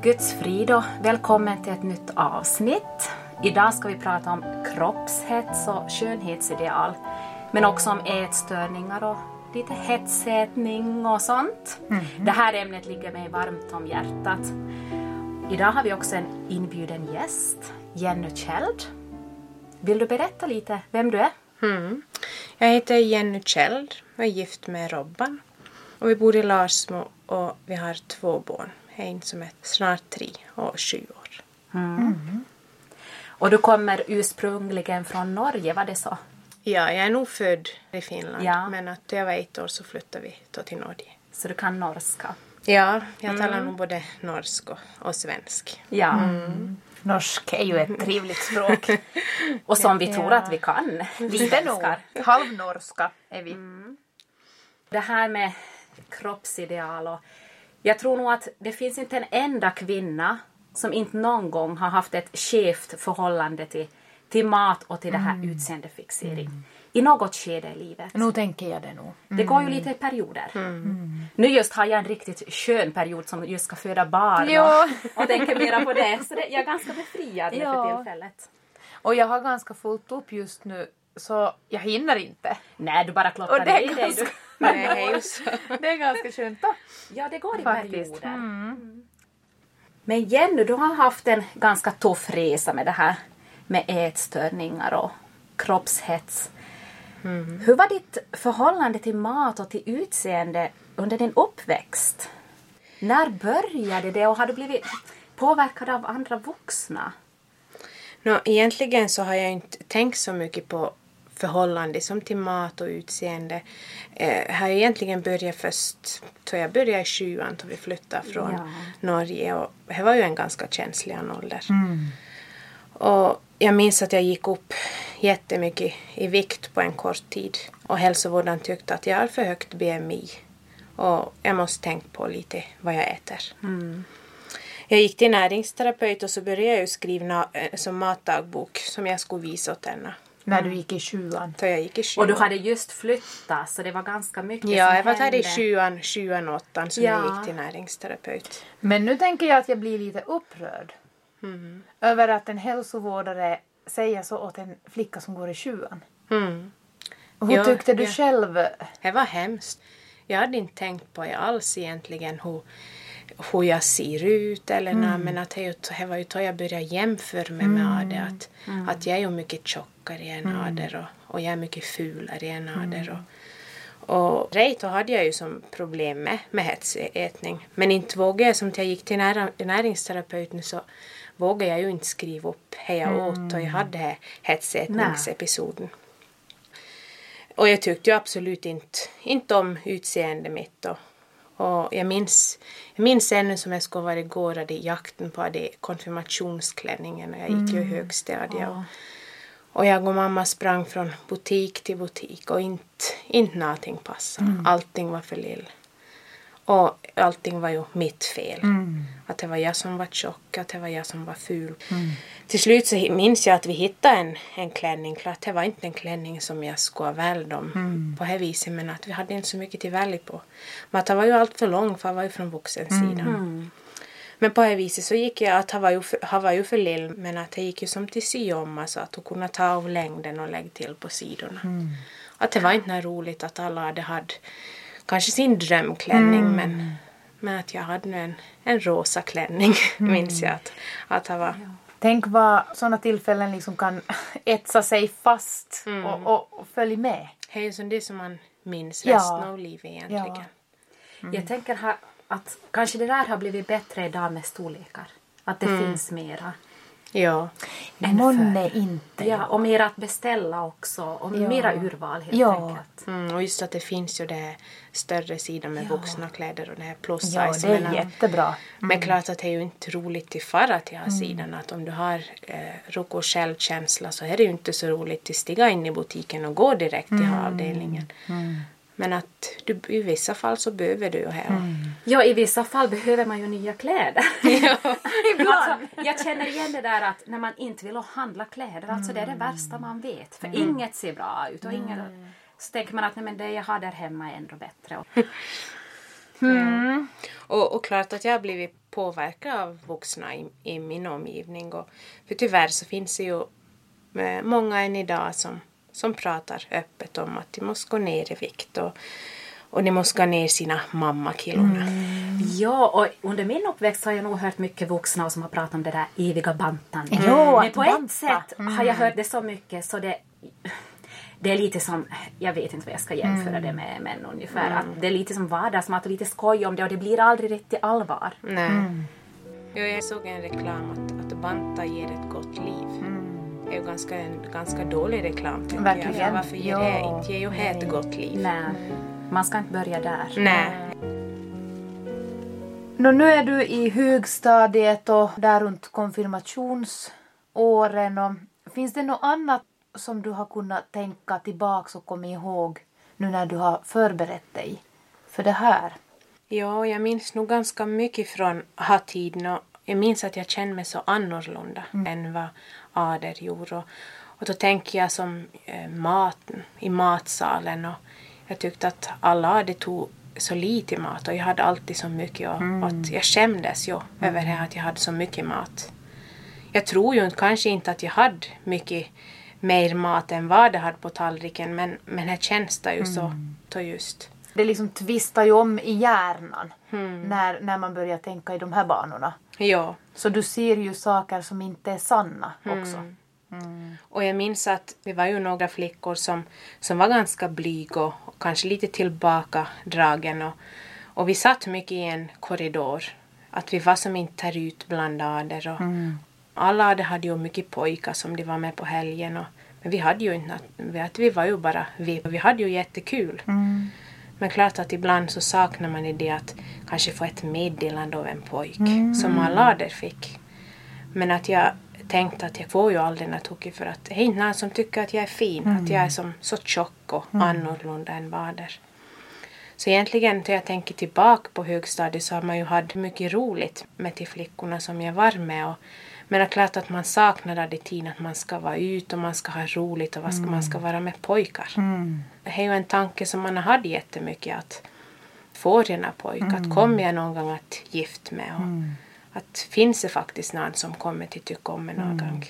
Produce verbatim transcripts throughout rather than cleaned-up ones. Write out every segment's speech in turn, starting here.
Guds frid och välkommen till ett nytt avsnitt. Idag ska vi prata om kroppshets och skönhetsideal. Men också om ätstörningar och lite hetsätning och sånt. Mm. Det här ämnet ligger mig varmt om hjärtat. Idag har vi också en inbjuden gäst, Jenny Kjeld. Vill du berätta lite vem du är? Mm. Jag heter Jenny Kjeld och är gift med Robban. Och vi bor i Larsmo och vi har två barn. En som är snart tre och sju år. Mm. Mm. Och du kommer ursprungligen från Norge, var det så? Ja, jag är nog född i Finland. Ja. Men att jag var ett år så flyttade vi då till Norge. Så du kan norska? Ja, jag Mm. talar nog både norsk och, och svensk. Ja. Mm. Norsk är ju ett trevligt språk. Och som vi ja. tror att vi kan. Lite nog. Halvnorska är vi. Mm. Det här med kroppsideal och jag tror nog att det finns inte en enda kvinna som inte någon gång har haft ett skevt förhållande till, till mat och till det här mm. utseendefixering. Mm. I något skede i livet. Nu tänker jag det nog. Mm. Det går ju lite i perioder. Mm. Nu just har jag en riktigt skön period som just ska föda barn ja. och, och tänker mera på det. Så det, jag är ganska befriad ja. för tillfället. Och jag har ganska fullt upp just nu så jag hinner inte. Nej, du bara klockar det i dig. Ganska... Du. Nej, det är ganska skönt då. Ja, det går i Faktiskt. perioder. Mm. Mm. Men Jenny, du har haft en ganska tuff resa med det här med ätstörningar och kroppshets. Mm. Hur var ditt förhållande till mat och till utseende under din uppväxt? När började det och har du blivit påverkad av andra vuxna? No, egentligen så har jag inte tänkt så mycket på förhållande som till mat och utseende. Eh, har egentligen börjat först då jag började i sjuan då vi flyttade från ja. Norge. Och det var ju en ganska känslig ålder. Mm. Och jag minns att jag gick upp jättemycket i vikt på en kort tid. Och hälsovården tyckte att jag har för högt B M I. Och jag måste tänka på lite vad jag äter. Mm. Jag gick till näringsterapeut och så började jag ju skriva som matdagbok som jag skulle visa åt henne. När du gick i sjuan. Så jag gick i sjuan. Och du hade just flyttat så det var ganska mycket ja, som jag var här i hände. sjuan, sjuan och åttan som Ja. jag gick till näringsterapeut. Men nu tänker jag att jag blir lite upprörd. Mm. Över att en hälsovårdare säger så åt en flicka som går i sjuan. Mm. Hur ja, tyckte du ja. själv? Det var hemskt. Jag hade inte tänkt på det alls egentligen hur, hur jag ser ut eller mm. na, men att det, det var ju då jag började jämföra mig med mm. det, att, mm. att jag är ju mycket tjockare i en mm. ader och, och jag är mycket fulare i en ader. Mm. Och, och rej då hade jag ju som problem med, med hetsätning. Men inte vågade jag, som jag gick till när, näringsterapeuten så vågade jag ju inte skriva upp hur jag mm. åt och jag hade hetsätningsepisoden. Och jag tyckte ju absolut inte, inte om utseende mitt. Och, och jag minns, jag minns ännu som jag skulle vara igår i jakten på det konfirmationsklänningen. Och jag gick ju i högstadiet. Ja. Och, och jag och mamma sprang från butik till butik. Och inte, inte någonting passade. Mm. Allting var för lill. Och allting var ju mitt fel. Mm. Att det var jag som var tjock. Att det var jag som var ful. Mm. Till slut så minns jag att vi hittade en, en klänning. Klart det var inte en klänning som jag skulle ha väl om mm. på det viset. Men att vi hade inte så mycket till välja på. Men att det var ju allt för lång för jag var ju från vuxensidan. Mm. Men på det viset så gick jag att han var ju för, han var ju för lill. Men att det gick ju som till sy om. Alltså att hon kunde ta av längden och lägga till på sidorna. Mm. Att det var inte roligt att alla hade hade kanske sin drömklänning, mm. men, men att jag hade nu en, en rosa klänning, mm. minns jag att, att det var. Ja. Tänk vad sådana tillfällen liksom kan etsa sig fast mm. och, och, och följa med. Det är ju som det som man minns ja. resten av livet egentligen. Ja. Mm. Jag tänker här, att kanske det där har blivit bättre idag med storlekar. Att det mm. finns mera. Ja. Månne inte. Ja, och mera att beställa också. Och ja. mera urval helt ja. enkelt. Mm, och just att det finns ju det större sidan med ja. vuxna kläder och det här plus size. Ja, det är men, jättebra. Mm. Men klart att det är ju inte roligt till fara till här mm. sidan. Att om du har eh, ruck och självkänsla så är det ju inte så roligt att stiga in i butiken och gå direkt till mm. avdelningen. Mm. Men att du, i vissa fall så behöver du ju här. Mm. Ja, i vissa fall behöver man ju nya kläder. Ja, alltså, jag känner igen det där att när man inte vill handla kläder. Alltså mm. det är det värsta man vet. För mm. inget ser bra ut. Och mm. inget, så tänker man att nej, men det jag har där hemma är ändå bättre. Mm. Och, och klart att jag har blivit påverkad av vuxna i, i min omgivning. Och, för tyvärr så finns det ju många än idag som, som pratar öppet om att de måste gå ner i vikt. Och, och de måste gå ner sina mammakilorna. Mm. Ja, och under min uppväxt har jag nog hört mycket vuxna som har pratat om det där eviga bantandet. Mm. Jo, men på banta. ett sätt mm. har jag hört det så mycket så det... Det är lite som, jag vet inte vad jag ska jämföra mm. det med, men ungefär. Mm. Att det är lite som vardagsmat och lite skoj om det och det blir aldrig riktigt allvar. Nej. Mm. Jo, jag såg en reklam att, att banta ger ett gott liv. Mm. Det är ju ganska, en ganska dålig reklam tycker verkligen. jag. Varför ger det inte ger ju ett gott liv? Nej, man ska inte börja där. Nej. Nå, nu är du i högstadiet och där runt konfirmationsåren. Och finns det något annat som du har kunnat tänka tillbaka och komma ihåg nu när du har förberett dig för det här? Ja, jag minns nog ganska mycket från ha-tiden. Jag minns att jag kände mig så annorlunda mm. än vad Ader gjorde. Och, och då tänker jag som eh, maten i matsalen. Och jag tyckte att alla hade tog så lite mat och jag hade alltid så mycket. Och, mm. och att jag skämdes ju mm. över det att jag hade så mycket mat. Jag tror ju kanske inte att jag hade mycket mer mat än vad det hade på tallriken. Men, men här känns det ju mm. så, så just. Det liksom tvistar ju om i hjärnan mm. när, när man börjar tänka i de här banorna. Ja. Så du ser ju saker som inte är sanna också. Mm. Mm. Och jag minns att det var ju några flickor som, som var ganska blyg och, och kanske lite tillbakadragen. Och, och vi satt mycket i en korridor. Att vi var som inte här utblandade. Och mm. alla hade, hade ju mycket pojkar som de var med på helgen. Och, men vi hade ju inte, att vi var ju bara vi. Vi hade ju jättekul. Mm. Men klart att ibland så saknar man i det att kanske få ett meddelande av en pojk. Mm. Som alla där fick. Men att jag tänkte att jag får ju aldrig något tokigt för att det är inte någon som tycker att jag är fin. Mm. Att jag är som så tjock och mm. annorlunda än vader. Så egentligen när jag tänker tillbaka på högstadiet så har man ju haft mycket roligt med till flickorna som jag var med. Och, men det är klart att man saknar det tiden att man ska vara ut och man ska ha roligt och mm. man ska vara med pojkar. Mm. Det är ju en tanke som man har haft jättemycket att få rena pojkar. Mm. Att kommer jag någon gång att gift med och mm. att finns det faktiskt någon som kommer till tycka om mig någon mm. gång.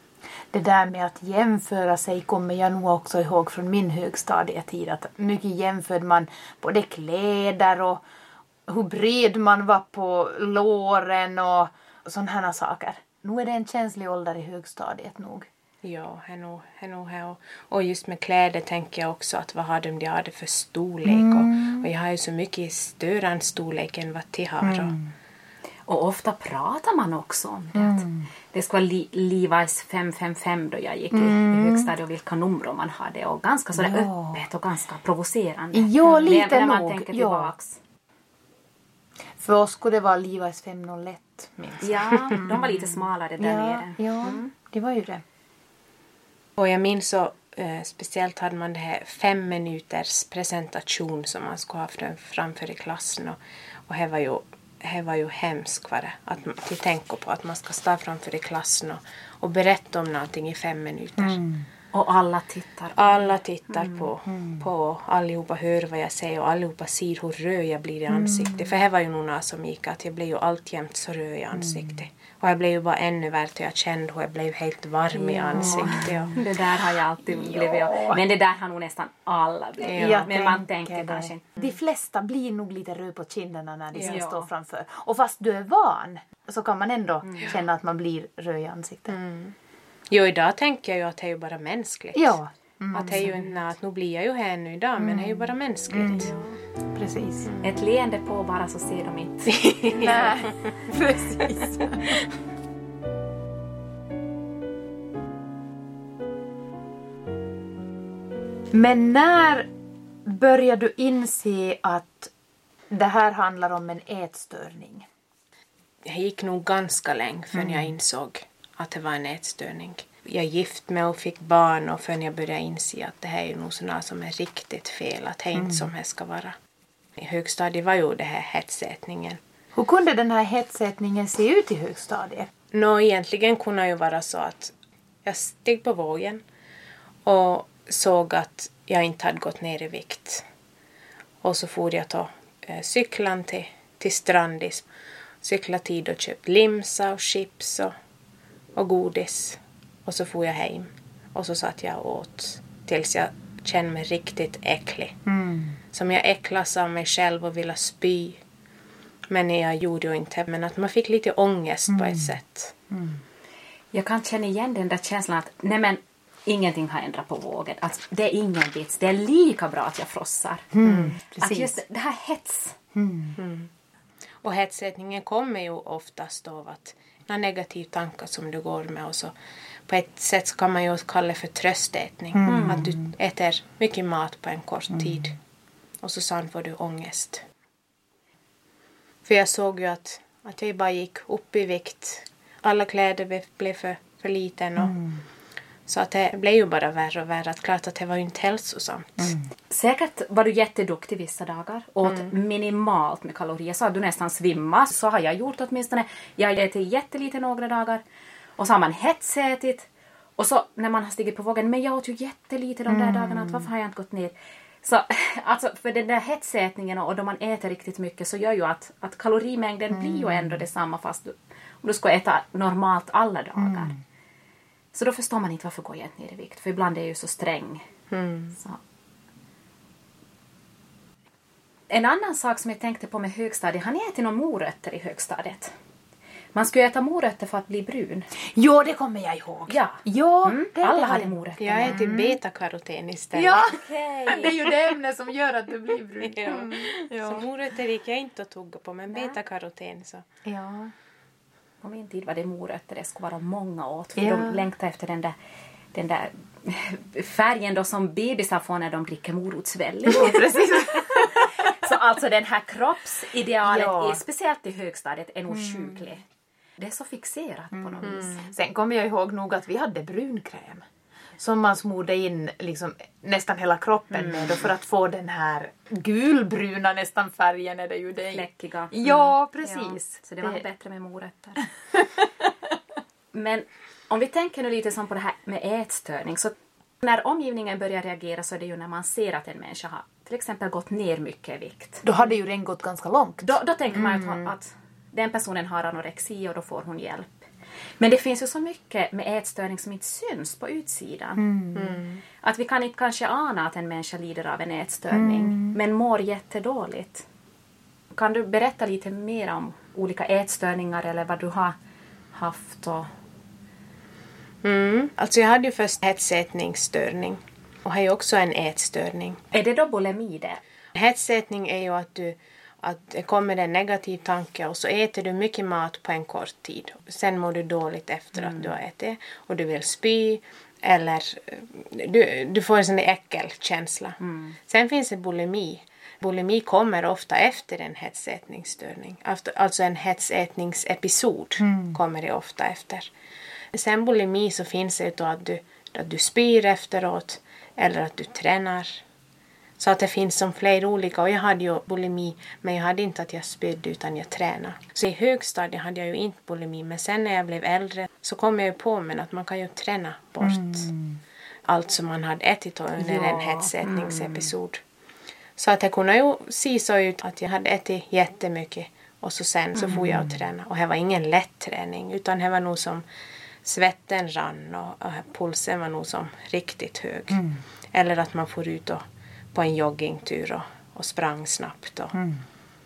Det där med att jämföra sig kommer jag nog också ihåg från min högstadietid. Att mycket jämförde man både kläder och hur bred man var på låren och sådana här saker. Nu är det en känslig ålder i högstadiet nog. Ja, är nog, är nog här. Och, och just med kläder tänker jag också att vad har de, de hade för storlek. Mm. Och, och jag har ju så mycket större storlek än vad de har. Mm. Och ofta pratar man också om det. Mm. Det ska vara li- Levi's fem fem fem då jag gick mm. i högstadiet och vilka nummer man hade. Och ganska sådär ja. öppet och ganska provocerande. Ja, lite när nog. Man tänker tillbaks. Ja. För oss skulle det vara Levi's fem noll ett. Minst. Ja, de var lite smalare där ja, nere. Ja, mm. det var ju det. Och jag minns så eh, speciellt hade man det här fem minuters presentation som man skulle ha framför i klassen. Och, och det var ju Det var ju hemskt var det. Att till tänka på att man ska stå framför i klassen och, och berätta om någonting i fem minuter. Mm. Och alla tittar. Alla tittar mm. på, mm. på allihopa hör vad jag säger och allihopa ser hur röd jag blir i ansiktet. Mm. För det var ju några som gick att jag blev ju alltjämt så röd i ansiktet. Mm. Och jag blev ju bara ännu värre och jag kände hur jag blev helt varm ja. i ansiktet. Och... Det där har jag alltid blivit. Ja. Men det där har nog nästan alla blivit. Ja. Men man tänker det. kanske inte. De flesta blir nog lite röd på kinderna när de ska ja. stå framför. Och fast du är van så kan man ändå mm. känna att man blir röd i ansiktet. Mm. Jo, idag tänker jag ju att det är ju bara mänskligt. Ja. Mm. Att det är ju inte att nu blir jag ju här nu idag, mm. men det är ju bara mänskligt. Mm. Precis. Mm. Ett leende på bara så ser de inte. Nej, precis. Men när börjar du inse att det här handlar om en ätstörning? Jag gick nog ganska länge förrän mm. jag insåg att det var en ätstörning. Jag gift mig och fick barn och förrän jag började inse att det här är nog sådana som är riktigt fel. Att det är inte mm. som det ska vara. I högstadiet var ju det här hetsätningen. Hur kunde den här hetsätningen se ut i högstadiet? Nå, egentligen kunde det ju vara så att jag steg på vågen och såg att jag inte hade gått ner i vikt. Och så for jag ta eh, cyklan till, till Strandis. Cykla tid och köpt limsa och chips och, och godis. Och så får jag hem. Och så satt jag åt tills jag kände mig riktigt äcklig. Mm. Som jag äcklas av mig själv och ville spy. Men jag gjorde ju inte. Men att man fick lite ångest mm. på ett sätt. Mm. Jag kan känna igen den där känslan att nej men, ingenting har ändrat på vågen. Att det är ingen vits. Det är lika bra att jag frossar. Mm. Att just det här hets. Mm. Mm. Och hetsätningen kommer ju oftast av att några negativa tankar som du går med. Och så på ett sätt så kan man ju kalla det för tröstätning. Mm. Att du äter mycket mat på en kort mm. tid. Och så sen får du ångest. För jag såg ju att, att jag bara gick upp i vikt. Alla kläder blev för, för liten. Och, mm. Så att det blev ju bara värre och värre. Att klart att det var ju inte hälsosamt. Mm. Säkert var du jätteduktig vissa dagar. Åt mm. minimalt med kalorier. Så att du nästan svimmar. Så har jag gjort åtminstone. Jag har ätit jättelite några dagar. Och så har man hetsätit. Och så när man har stigit på vågen. Men jag åt ju jättelite de där mm. dagarna. Att varför har jag inte gått ner? Så alltså för den där hetsätningen och då man äter riktigt mycket så gör ju att, att kalorimängden mm. blir ju ändå detsamma fast du, om du ska äta normalt alla dagar. Mm. Så då förstår man inte varför går jag inte ner i vikt. För ibland är jag ju så sträng. Mm. Så. En annan sak som jag tänkte på med högstadiet. Har ni ätit några morötter i högstadiet? Man skulle äta morötter för att bli brun. Jo, det kommer jag ihåg. Ja, ja mm. det, alla det hade morötter. Jag äter mm. betakaroten istället. Ja, okay. Det är ju det ämne som gör att det blir brun. Ja. Mm. Ja. Så morötter gick jag inte att tugga på, men betakaroten så. Ja. På min tid var det morötter, det skulle vara många åt. För ja. de längtade efter den där, den där färgen då som bebisar får när de dricker morotsvälling. Ja, precis. Så alltså den här kroppsidealet, ja. är, speciellt i högstadiet, är nog mm. sjuklig. Det är så fixerat mm. på något vis. Sen kommer jag ihåg nog att vi hade brunkräm. Som man smorde in liksom nästan hela kroppen mm. med. Då för att få den här gulbruna nästan färgen. Är det ju det. Fläckiga. Ja, precis. Ja, så det var det... bättre med morötter. Men om vi tänker nu lite som på det här med ätstörning. Så när omgivningen börjar reagera så är det ju när man ser att en människa har till exempel gått ner mycket i vikt. Då hade ju den gått ganska långt. Då, då tänker man mm. att, att den personen har anorexi och då får hon hjälp. Men det finns ju så mycket med ätstörning som inte syns på utsidan. Mm. Mm. Att vi kan inte kanske ana att en människa lider av en ätstörning. Mm. Men mår jättedåligt. Kan du berätta lite mer om olika ätstörningar eller vad du har haft? Och... Mm. Alltså jag hade ju först hetsätningsstörning. Och har ju också en ätstörning. Är det då bulimi det? Hetsätning är ju att du... Att det kommer en negativ tanke och så äter du mycket mat på en kort tid. Sen mår du dåligt efter mm. att du har ätit. Och du vill spy. Eller du, du får en sån där äckelkänsla. Mm. Sen finns det bulimi. Bulimi kommer ofta efter en hetsätningsstörning. Alltså en hetsätningsepisod mm. kommer det ofta efter. Sen bulimi så finns det då att du, att du spyr efteråt. Eller att du tränar. Så att det finns som flera olika. Och jag hade ju bulimi. Men jag hade inte att jag spydde utan jag tränade. Så i högstadiet hade jag ju inte bulimi. Men sen när jag blev äldre så kom jag ju på mig att man kan ju träna bort. Mm. Allt som man hade ätit under ja. en hetsätningsepisod. Mm. Så att det kunde ju se så ut att jag hade ätit jättemycket. Och så sen så mm. får jag att träna. Och det var ingen lätt träning. Utan det var nog som svetten rann. Och, och pulsen var nog som riktigt hög. Mm. Eller att man får ut och på en joggingtur och, och sprang snabbt. Och, mm.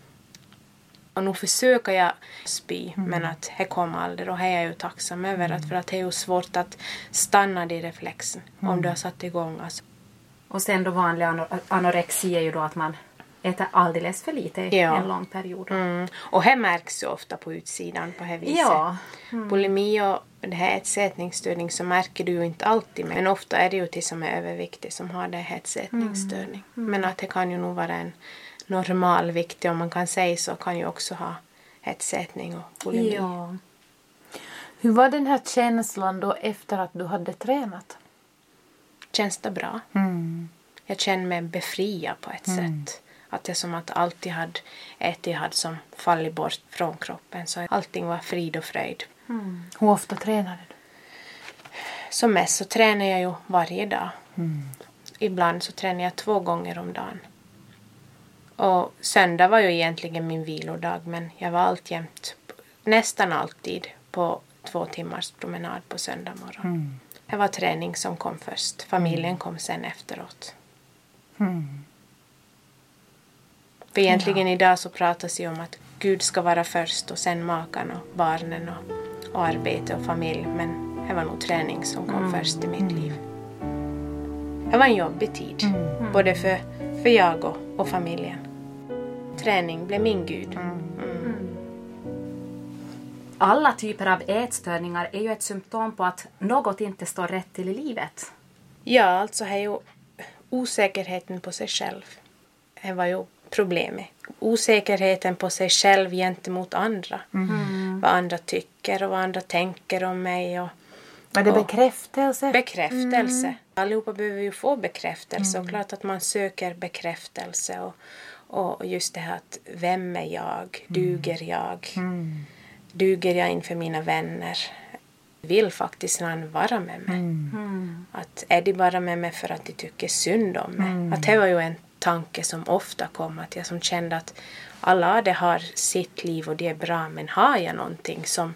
och nu försöker jag spy, mm. men att det kom aldrig. Och det är jag ju tacksam över. Mm. Att för att det är ju svårt att stanna i reflexen mm. om du har satt igång. Alltså. Och sen då vanlig anor- anorexi är ju då att man äter alldeles för lite i ja. en lång period. Mm. Och det märks ju ofta på utsidan på det viset. Ja. Mm. Bulimi och det här ätsätningsstörning så märker du ju inte alltid. Men ofta är det ju till som är överviktig som har det här ätsätningsstörning. Mm. Men att det kan ju nog vara en normalviktig, om man kan säga så, kan ju också ha ätsätning och bulimi. Ja. Hur var den här känslan då efter att du hade tränat? Känns det bra? Mm. Jag känner mig befriad på ett mm. sätt. Att det som att alltid hade ätit hade som fallit bort från kroppen. Så allting var frid och fröjd. Mm. Hur ofta tränade du? Som mest så tränar jag ju varje dag. Mm. Ibland så tränar jag två gånger om dagen. Och söndag var ju egentligen min vilodag, men jag var alltjämt, nästan alltid, på två timmars promenad på söndag morgon. Mm. Det var träning som kom först. Familjen kom sen efteråt. Mm. För egentligen ja. Idag så pratas det om att Gud ska vara först och sen makan och barnen och, och arbete och familj. Men det var nog träning som kom mm. först i mitt liv. Det var en jobbig tid. Mm. Både för, för jag och, och familjen. Träning blev min Gud. Mm. Mm. Alla typer av ätstörningar är ju ett symptom på att något inte står rätt till i livet. Ja, alltså är ju osäkerheten på sig själv. Det var ju problemet. Osäkerheten på sig själv gentemot andra. Mm. Vad andra tycker och vad andra tänker om mig. Och, var det bekräftelse? Bekräftelse. Mm. Allihopa behöver ju få bekräftelse. Mm. Och klart att man söker bekräftelse. Och, och just det här att vem är jag? Duger jag? Mm. Duger jag inför mina vänner? Vill faktiskt någon vara med mig? Mm. Att är de bara med mig för att de tycker synd om mig? Mm. Att det var ju en tanke som ofta kom. Att jag som kände att alla det har sitt liv och det är bra. Men har jag någonting som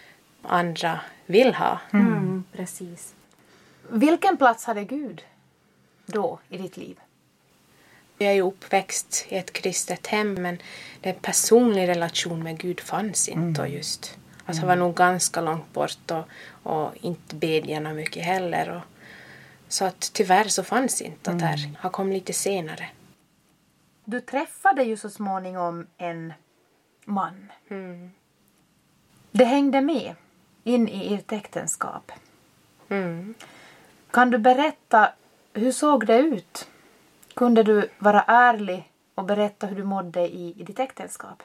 andra vill ha? Mm. Mm, precis. Vilken plats hade Gud då i ditt liv? Jag är ju uppväxt i ett kristet hem, men den personliga relation med Gud fanns inte. Mm. Just. Alltså jag var nog ganska långt bort och, och inte bedjarna mycket heller. Och, så att tyvärr så fanns inte. Att det här har kommit lite senare. Du träffade ju så småningom en man. Mm. Det hängde med in i ert äktenskap. Mm. Kan du berätta, hur såg det ut? Kunde du vara ärlig och berätta hur du mådde i, i ditt äktenskap?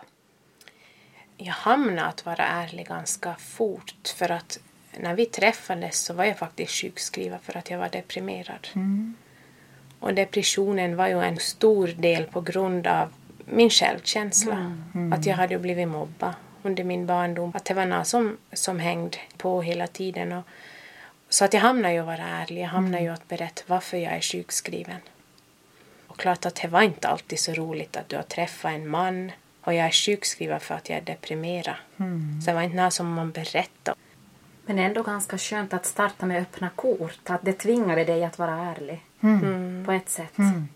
Jag hamnade att vara ärlig ganska fort. För att när vi träffades så var jag faktiskt sjukskriven för att jag var deprimerad. Mm. Och depressionen var ju en stor del på grund av min självkänsla. Mm. Mm. Att jag hade blivit mobbad under min barndom. Att det var något som, som hängde på hela tiden. Och, så att jag hamnade ju att vara ärlig. Jag hamnade ju att berätta varför jag är sjukskriven. Och klart att det var inte alltid så roligt att du har träffat en man. Och jag är sjukskriven för att jag är deprimerad. Mm. Så det var inte något som man berättade. Men ändå ganska skönt att starta med öppna kort. Att det tvingade dig att vara ärlig. Mm. På ett sätt. Mm.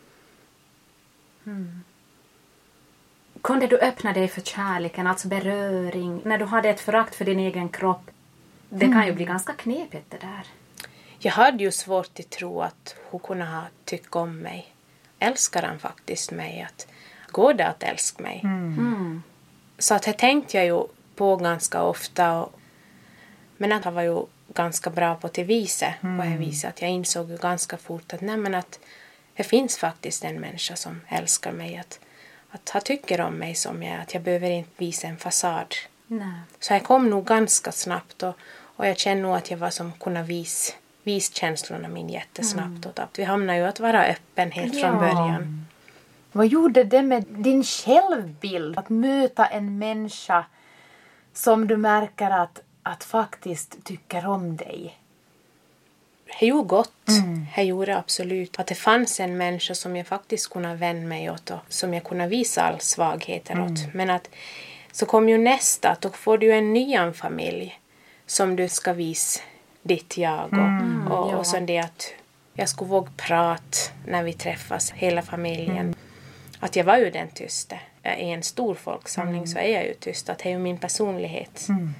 Mm. Kunde du öppna dig för kärleken, alltså beröring, när du hade ett förakt för din egen kropp? Det kan mm. ju bli ganska knepigt det där. Jag hade ju svårt att tro att hon kunde ha tyckt om mig. Älskar han faktiskt mig? Att, går det att älska mig? Mm. Mm. Så att det tänkte jag ju på ganska ofta. Och, men att han var ju ganska bra på det viset. Mm. På det viset att jag insåg ju ganska fort att, nej, men att det finns faktiskt en människa som älskar mig. Att, att han tycker om mig som jag är. Att jag behöver inte visa en fasad. Nej. Så jag kom nog ganska snabbt. Och, och jag kände nog att jag var som kunde visa. Vis känslorna min jättesnabbt. Mm. Och vi hamnar ju att vara öppen helt ja. Från början. Vad gjorde det med din självbild? Att möta en människa som du märker att, att faktiskt tycker om dig. Det gjorde gott. Mm. Det gjorde absolut. Att det fanns en människa som jag faktiskt kunde vända mig åt. Och som jag kunde visa all svagheter mm. åt. Men att så kom ju nästa. Att då får du en ny familj. Som du ska visa ditt jag. Och, mm, och, ja. och så det att jag skulle våga prata när vi träffas. Hela familjen. Mm. Att jag var ju den tysta. I en stor folksamling mm. så är jag ju tyst. Att det är ju min personlighet. Mm.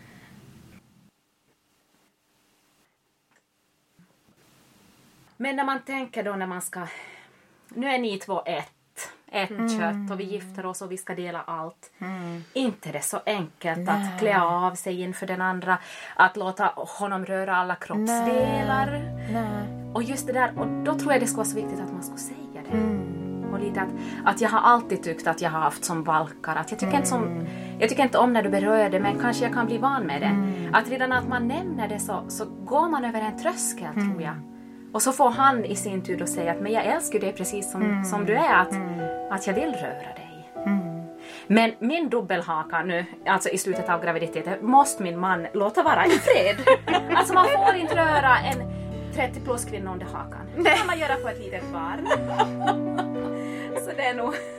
Men när man tänker då när man ska... Nu är ni två ett. Ett mm. kött och vi gifter oss och vi ska dela allt. Mm. Inte det så enkelt Nej. Att klä av sig inför den andra. Att låta honom röra alla kroppsdelar. Nej. Nej. Och just det där, och då tror jag det skulle vara så viktigt att man skulle säga det. Mm. Och lite att, att jag har alltid tyckt att jag har haft som valkar. Att jag, tycker mm. inte som, jag tycker inte om när du berör det, men kanske jag kan bli van med det. Mm. Att redan att man nämner det så, så går man över en tröskel mm. tror jag. Och så får han i sin tur då säga att men jag älskar dig precis som, mm. som du är. Att, mm. att jag vill röra dig. Mm. Men min dubbelhaka nu, alltså i slutet av graviditeten, måste min man låta vara i fred. Alltså man får inte röra en trettio plus kvinna under hakan. Det kan man göra på ett litet barn. Så det är nog...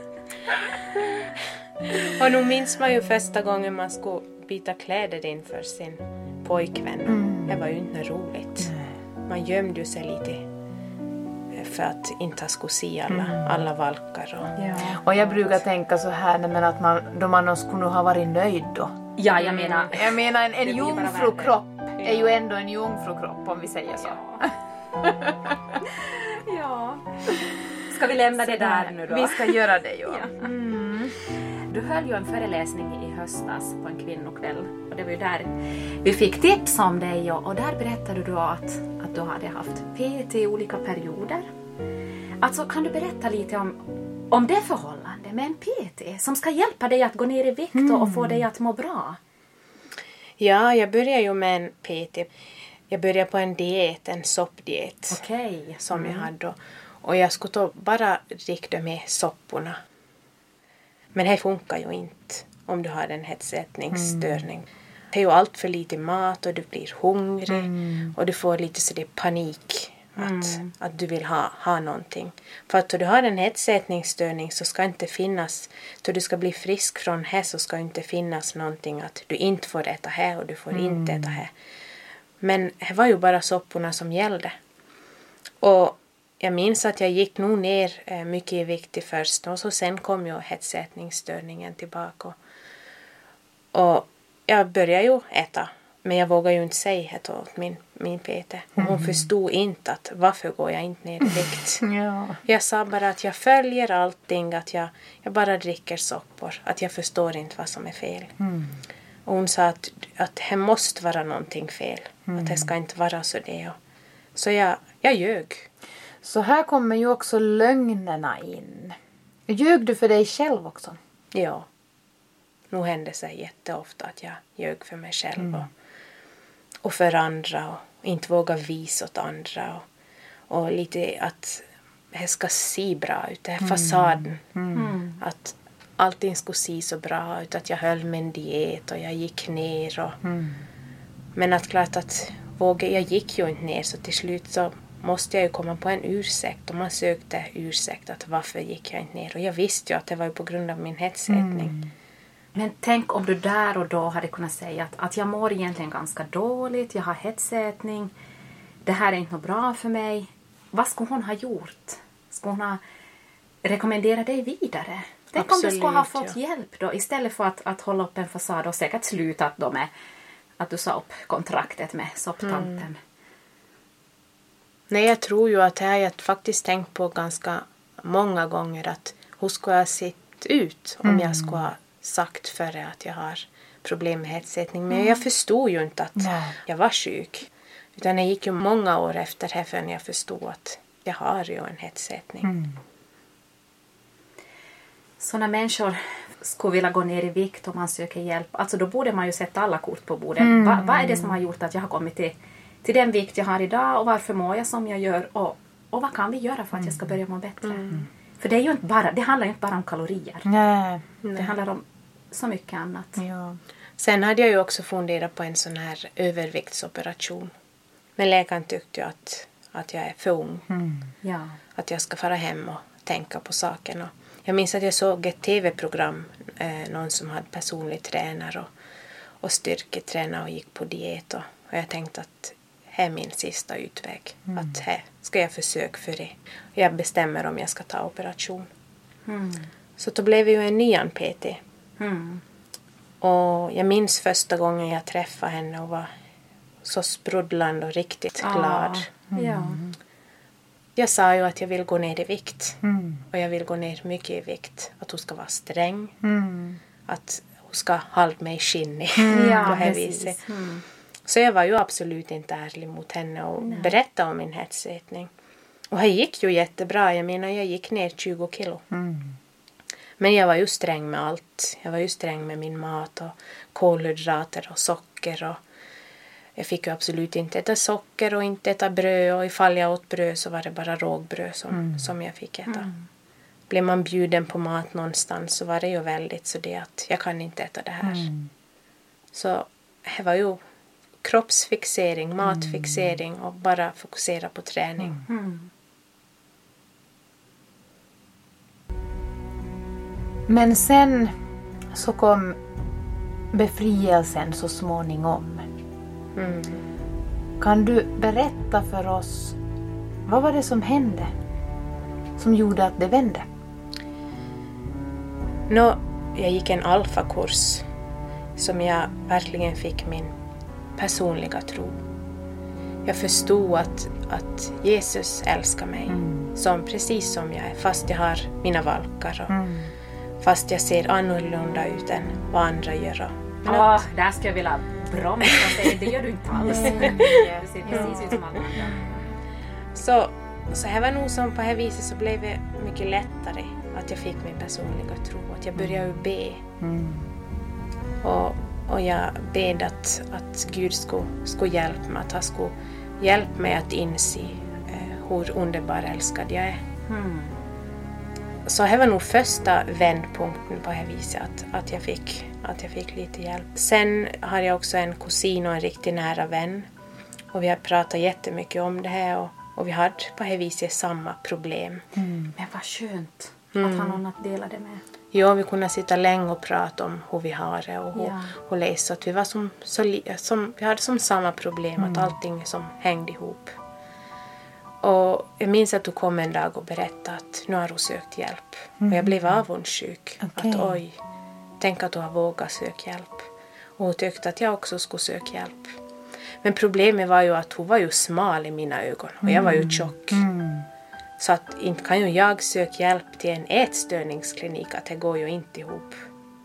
Och nu minns man ju första gången man skulle byta kläder inför sin pojkvän. Mm. Det var ju inte roligt. Mm. Man gömde ju sig lite för att inte skulle se alla, mm. alla valkar. Och, ja. och jag brukar tänka så här, men att man, då man skulle ha varit nöjd då. Ja, jag menar... Mm. Jag menar en, en jungfrukropp ja. är ju ändå en jungfrukropp om vi säger så. Ja. ja. Ska vi lämna det där nu då? Vi ska göra det, ja. ja. Mm. Du höll ju en föreläsning i höstas på en kvinnokväll. Och det var ju där vi fick tips om dig. Och, och där berättade du att, att du hade haft P T i olika perioder. Alltså kan du berätta lite om, om det förhållande med en P T som ska hjälpa dig att gå ner i vikt mm. och få dig att må bra? Ja, jag började ju med en P T. Jag började på en diet, en soppdiet. Okej. Okay. Som mm. jag hade. Och jag skulle då bara dricka med sopporna. Men det funkar ju inte om du har en hetsätningsstörning. Mm. Det är ju allt för lite mat och du blir hungrig. Mm. Och du får lite så det panik att, mm. att du vill ha, ha någonting. För att då du har en hetsätningsstörning så ska inte finnas, då du ska bli frisk från här så ska inte finnas någonting att du inte får äta här och du får mm. inte äta här. Men det var ju bara sopporna som gällde. Och jag minns att jag gick nog ner mycket i vikt först. Och så sen kom ju hetsätningsstörningen tillbaka. Och jag började ju äta. Men jag vågade ju inte säga det åt min, min P T. Och hon mm. förstod inte att varför går jag inte ner i vikt. ja. Jag sa bara att jag följer allting. Att jag, jag bara dricker soppor. Att jag förstår inte vad som är fel. Mm. Och hon sa att, att det måste vara någonting fel. Mm. Att det ska inte vara så det. Så jag, jag ljög. Så här kommer ju också lögnerna in. Ljög du för dig själv också? Ja. Nu händer det sig jätteofta att jag ljög för mig själv. Mm. Och, och för andra. Och inte våga visa åt andra. Och, och lite att det ska se bra ut. Det här mm. fasaden. Mm. Att allting skulle se så bra ut. Att jag höll med en diet och jag gick ner. Och, mm. Men att klart att våga, jag gick ju inte ner så till slut så måste jag ju komma på en ursäkt. Och man sökte ursäkt att varför gick jag inte ner. Och jag visste ju att det var på grund av min hetsätning. Mm. Men tänk om du där och då hade kunnat säga att, att jag mår egentligen ganska dåligt. Jag har hetsätning. Det här är inte något bra för mig. Vad skulle hon ha gjort? Skulle hon ha rekommenderat dig vidare? Tänk Absolut, om du skulle ha fått ja. hjälp då. Istället för att, att hålla upp en fasad och säkert slutat då med att du sa upp kontraktet med sopptanten. Mm. Nej, jag tror ju att det har jag faktiskt tänkt på ganska många gånger. Att hur skulle jag sett ut om mm. jag skulle ha sagt före att jag har problem med hetsätning. Men mm. jag förstod ju inte att Nej. jag var sjuk. Utan det gick ju många år efter här förrän jag förstod att jag har ju en hetsätning. Mm. Så när människor skulle vilja gå ner i vikt och man söker hjälp. Alltså då borde man ju sätta alla kort på bordet. Mm. Va, vad är det som har gjort att jag har kommit till, till den vikt jag har idag? Och varför mår jag som jag gör? Och, och vad kan vi göra för att jag ska börja må bättre? Mm. För det, är ju inte bara, det handlar ju inte bara om kalorier. Nej. Det handlar om så mycket annat. Ja. Sen hade jag ju också funderat på en sån här överviktsoperation. Men läkaren tyckte ju att, att jag är för ung. Mm. Ja. Att jag ska fara hem och tänka på saken. Och jag minns att jag såg ett tv-program. Eh, någon som hade personlig tränare och, och styrketränare och gick på diet. Och, och jag tänkte att här är min sista utväg. Mm. Att här ska jag försöka för det. Jag bestämmer om jag ska ta operation. Mm. Så då blev jag ju en nyan P T. Mm. Och jag minns första gången jag träffade henne och var så sprudlande och riktigt ah. glad. Mm. Ja. Jag sa ju att jag vill gå ner i vikt. Mm. Och jag vill gå ner mycket i vikt. Att hon ska vara sträng. Mm. Att hon ska hålla mig skinnig. Mm. Ja, på här precis. viset. Mm. Så jag var ju absolut inte ärlig mot henne och Nej. berättade om min hetsätning. Och det gick ju jättebra. Jag menar, jag gick ner tjugo kilo. Mm. Men jag var ju sträng med allt. Jag var ju sträng med min mat och kolhydrater och socker. Och jag fick ju absolut inte äta socker och inte äta bröd. Och ifall jag åt bröd så var det bara rågbröd som, mm. som jag fick äta. Mm. Blev man bjuden på mat någonstans så var det ju väldigt så det att jag kan inte äta det här. Mm. Så det var ju kroppsfixering, matfixering och bara fokusera på träning. Mm. Men sen så kom befrielsen så småningom. Mm. Kan du berätta för oss, vad var det som hände som gjorde att det vände? Nå, jag gick en alfakurs som jag verkligen fick min personliga tro. Jag förstod att, att Jesus älskar mig mm. som precis som jag är, fast jag har mina valkar och mm. fast jag ser annorlunda ut än vad andra gör. Men oh, att, där ska jag vilja bromsa och säga, det gör du inte alls. Mm. Du ser precis ut som alla andra. Så, så här var nog som på det här viset så blev det mycket lättare att jag fick min personliga tro. Att jag började be. Mm. Och, och jag bed att, att Gud skulle, skulle hjälpa mig. Att han skulle hjälpa mig att inse eh, hur underbar älskad jag är. Mm. Så det var nog första vändpunkten på det här viset. Att, att, jag fick, att jag fick lite hjälp. Sen har jag också en kusin och en riktigt nära vän. Och vi har pratat jättemycket om det här. Och, och vi hade på det här viset samma problem. Mm. Men vad skönt mm. att han har något att dela det med. Ja, vi kunde sitta länge och prata om hur vi har det och hur, ja. hur läsa. Att vi, var som, så, som, vi hade som samma problem, mm. att allting som hängde ihop. Och jag minns att du kom en dag och berättade att nu har du sökt hjälp. Mm. Och jag blev avundsjuk. Okay. Att oj, tänk att du har vågat söka hjälp. Och hon tyckte att jag också skulle söka hjälp. Men problemet var ju att hon var ju smal i mina ögon. Och jag var ju tjock. Mm. Så att inte kan ju jag söka hjälp till en ätstörningsklinik. Att det går ju inte ihop.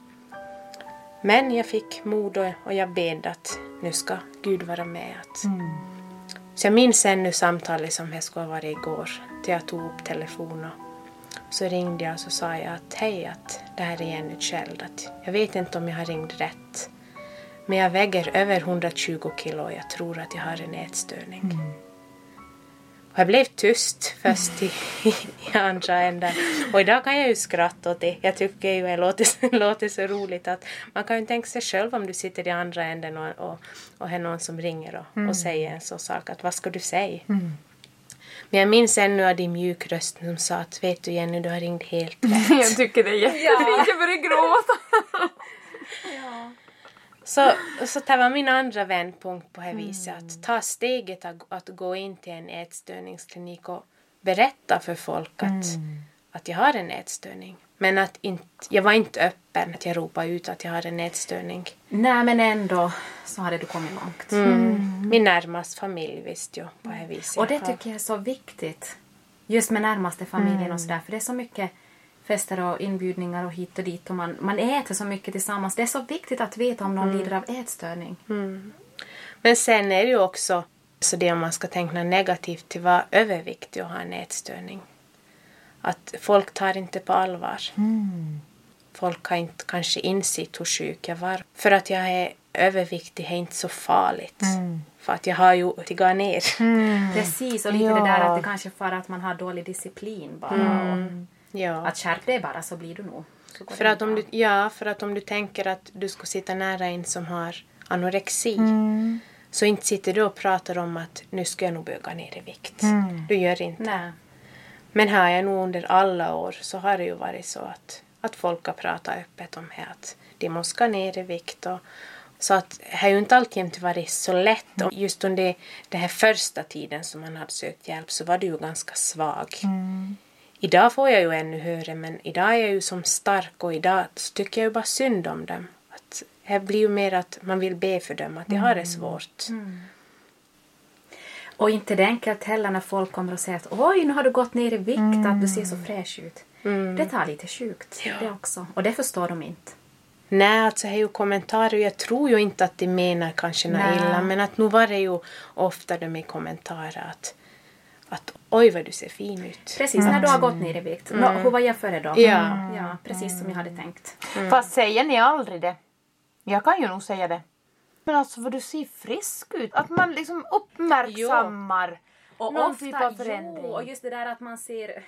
Men jag fick mod och jag bed att nu ska Gud vara med. Att... Mm. Så jag minns ännu samtalet som jag skulle ha varit igår. Till jag tog upp telefonen. Så ringde jag och så sa jag att hej, att det här är Jenny Kjeld. Att jag vet inte om jag har ringt rätt. Men jag väger över hundratjugo kilo och jag tror att jag har en ätstörning. Mm. Och jag blev tyst först i, i andra änden. Och idag kan jag ju skratta åt det. Jag tycker ju det låter, låter så roligt att man kan ju tänka sig själv om du sitter i andra änden och, och, och har någon som ringer och, mm. och säger en sån sak. Att vad ska du säga? Mm. Men jag minns ännu av din mjuk röst som sa att vet du Jenny, du har ringt helt rätt. Jag tycker det är jättefint. Jag börjar gråta. Ja. Så, så det var min andra vändpunkt på det viset. Mm. Att ta steget att, att gå in till en ätstörningsklinik och berätta för folk att, mm. att jag har en ätstörning. Men att inte, jag var inte öppen att jag ropade ut att jag har en ätstörning. Nej, men ändå så hade du kommit långt. Mm. Mm. Min närmaste familj visste ju på det viset. Och det tycker jag är så viktigt. Just med närmaste familjen mm. och sådär. För det är så mycket fester och inbjudningar och hit och dit. Och man, man äter så mycket tillsammans. Det är så viktigt att veta om någon mm. lider av ätstörning. Mm. Men sen är det ju också så det om man ska tänka negativt till vad överviktig och ha en ätstörning. Att folk tar inte på allvar. Mm. Folk har inte kanske insett hur sjuk jag var. För att jag är överviktig är inte så farligt. Mm. För att jag har ju tigat ner. Mm. Precis, och lite ja. det där att det kanske för att man har dålig disciplin bara. Mm. Ja. Att skärp dig bara så blir du nog. För att, om du, ja, för att om du tänker att du ska sitta nära en som har anorexi. Mm. Så inte sitter du och pratar om att nu ska jag nog böga ner i vikt. Mm. Du gör inte. Nej. Men här jag nog under alla år så har det ju varit så att, att folk har pratat öppet om det. Att de måste gå ner i vikt. Och, så att det har ju inte alltid varit så lätt. Och just under den här första tiden som man hade sökt hjälp så var du ju ganska svag. Mm. Idag får jag ju ännu höra, men idag är jag ju som stark och idag så tycker jag ju bara synd om dem. Att det blir ju mer att man vill be för dem, att de har det svårt. Mm. Och inte det enkelt heller när folk kommer och säger att oj, nu har du gått ner i vikt, mm. att du ser så fräsch ut. Mm. Det tar lite sjukt, ja. Det också. Och det förstår de inte. Nej, alltså det är ju kommentarer. Jag tror ju inte att de menar kanske något illa, men att nu var det ju ofta de i kommentarer att att oj vad du ser fin ut. Precis, mm. när du har gått ner i vikt. Mm. Nå, hur var jag före då? Ja. Ja, precis som jag hade tänkt. Mm. Fast säger ni aldrig det? Jag kan ju nog säga det. Men alltså vad du ser frisk ut. Att man liksom uppmärksammar och någon ofta, typ av förändring. Jo, och just det där att man ser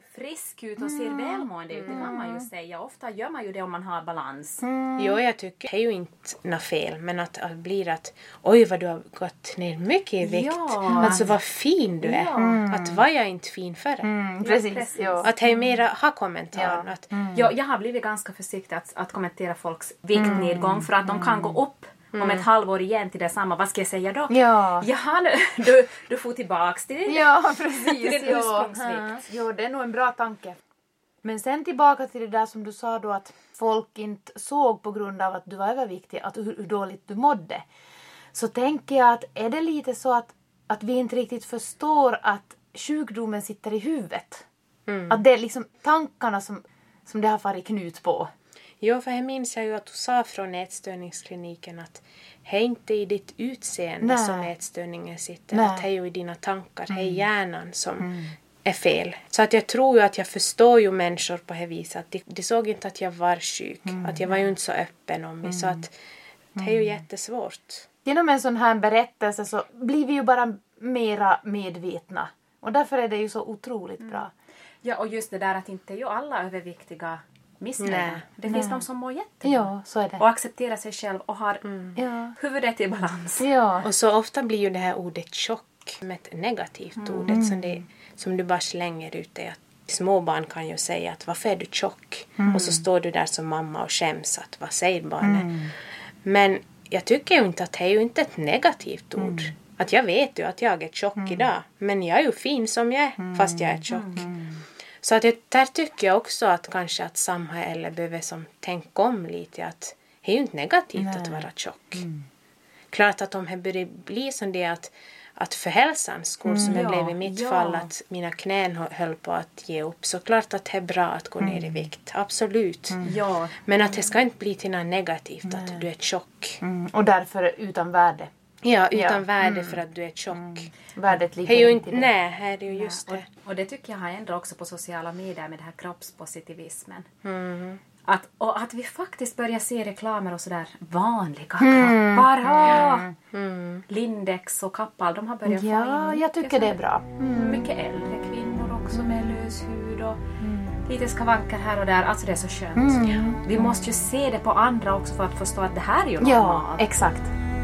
frisk ut och ser mm. välmående ut. Det kan man ju säga. Ofta gör man ju det om man har balans. Mm. Jo, jag tycker det är ju inte något fel. Men att det blir att oj vad du har gått ner mycket i vikt. Ja. Alltså vad fin du är. Ja. Mm. Att var jag inte fin förr. Mm, precis. Ja, precis. Ja. Att jag mera har kommentar. Ja. Att, mm. ja, jag har blivit ganska försiktig att, att kommentera folks viktnedgång. Mm. För att de kan gå upp. Mm. Om ett halvår igen till detsamma. Vad ska jag säga då? Ja. Jaha, du, du får tillbaks till det. Ja, precis. Till din ursprungsvikt. Jo, det är nog en bra tanke. Men sen tillbaka till det där som du sa då att folk inte såg på grund av att du var överviktig, att hur, hur dåligt du mådde. Så tänker jag att är det lite så att, att vi inte riktigt förstår att sjukdomen sitter i huvudet. Mm. Att det är liksom tankarna som, som det har farit knut på. Jo, för jag minns jag ju att du sa från ätstörningskliniken att det är inte i ditt utseende Nej. Som ätstörningen sitter. Nej. Att det är ju i dina tankar, det är mm. hjärnan som mm. är fel. Så att jag tror ju att jag förstår ju människor på det viset. Att de, de såg inte att jag var sjuk. Mm. Att jag var ju inte så öppen om mig. Mm. Så att det är ju jättesvårt. Genom en sån här berättelse så blir vi ju bara mera medvetna. Och därför är det ju så otroligt mm. bra. Ja, och just det där att inte är ju alla överviktiga missnöjda. Det finns Nej. De som mår jättebra. Ja, så är det. Och accepterar sig själv och har mm. ja. huvudet i balans. Ja. Och så ofta blir ju det här ordet tjock med ett negativt mm. ordet som, det, som du bara slänger ut det. Att små barn kan ju säga att varför är du tjock? Mm. Och så står du där som mamma och skäms att vad säger barnet? Mm. Men jag tycker ju inte att det är ju inte ett negativt ord. Mm. Att jag vet ju att jag är tjock mm. idag. Men jag är ju fin som jag är mm. fast jag är tjock. Mm. Så att det, där tycker jag också att kanske att samhället behöver som tänka om lite. Att det är ju inte negativt Nej. Att vara tjock. Mm. Klart att om det börjar bli som det att, att för hälsans skull mm, som det ja, blev i mitt ja. Fall att mina knän höll på att ge upp. Så klart att det är bra att gå mm. ner i vikt. Absolut. Mm. Ja. Men att det ska inte bli till något negativt Nej. Att du är tjock. Mm. Och därför utan värde. Ja, utan ja. värde mm. för att du är tjock. Mm. Värdet ligger ju inte i det. Nej, här är det ju just ja. det. Och, och det tycker jag har ändrat också på sociala medier med det här kroppspositivismen. Mm. Att, och att vi faktiskt börjar se reklamer och sådär vanliga mm. kroppar. Mm. Mm. Lindex och Kappal, de har börjat ja, få in. Jag tycker det är bra. Mm. Mycket äldre kvinnor också med lös hud och mm. lite skavanker här och där. Alltså det är så skönt. Mm. Vi måste ju se det på andra också för att förstå att det här är ju normalt. Ja, exakt.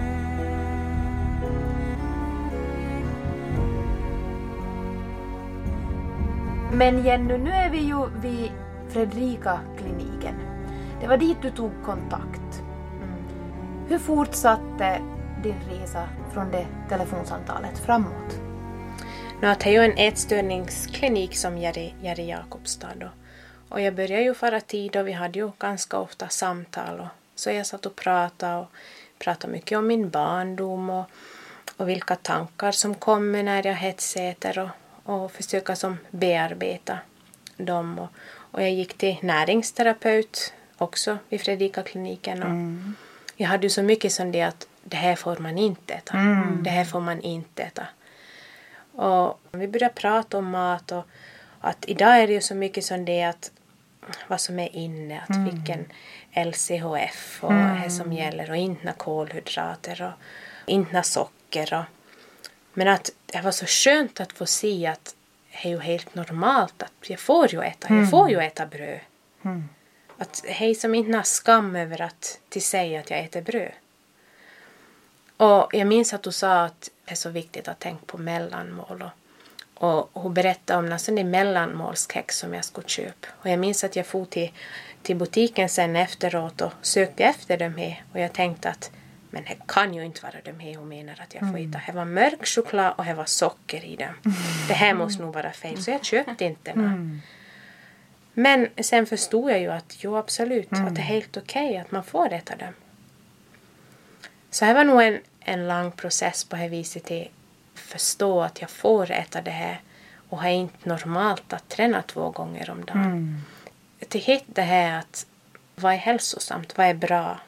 Men Jenny, nu är vi ju vid Fredrika-kliniken. Det var dit du tog kontakt. Mm. Hur fortsatte din resa från det telefonsamtalet framåt? Nu att det är ju en ätstörningsklinik som är i, är i Jakobstad. Då. Och jag började ju förra tid och vi hade ju ganska ofta samtal. Och, så jag satt och pratade och pratade mycket om min barndom och, och vilka tankar som kommer när jag hetsäter och och försöka som bearbeta dem. Och, och jag gick till näringsterapeut också vid Fredrika-kliniken. Och mm. jag hade ju så mycket som det att det här får man inte äta. Mm. Det här får man inte äta. Och vi började prata om mat och att idag är det ju så mycket som det att vad som är inne. Att mm. vilken L C H F och mm. det som gäller och inte kolhydrater och inte socker och men att det var så skönt att få se att det är ju helt normalt att jag får ju äta, mm. jag får ju äta bröd. Mm. Att det är som inte har skam över att till säga att jag äter bröd. Och jag minns att du sa att det är så viktigt att tänka på mellanmål. Och, och hon berättade om en sån mellanmålskex som jag skulle köpa. Och jag minns att jag for till, till butiken sen efteråt och sökte efter dem här. Och jag tänkte att men det kan ju inte vara de här hon menar att jag får mm. äta. Det var mörk choklad och det var socker i dem. Mm. Det här måste nog vara fel. Så jag köpte inte den. Mm. Men sen förstod jag ju att jo absolut. Mm. Att det är helt okej okay att man får äta dem. Så det var nog en, en lång process på det viset till förstå att jag får äta det här. Och det är inte normalt att träna två gånger om dagen. Mm. Till hitta det här att vad är hälsosamt, vad är bra.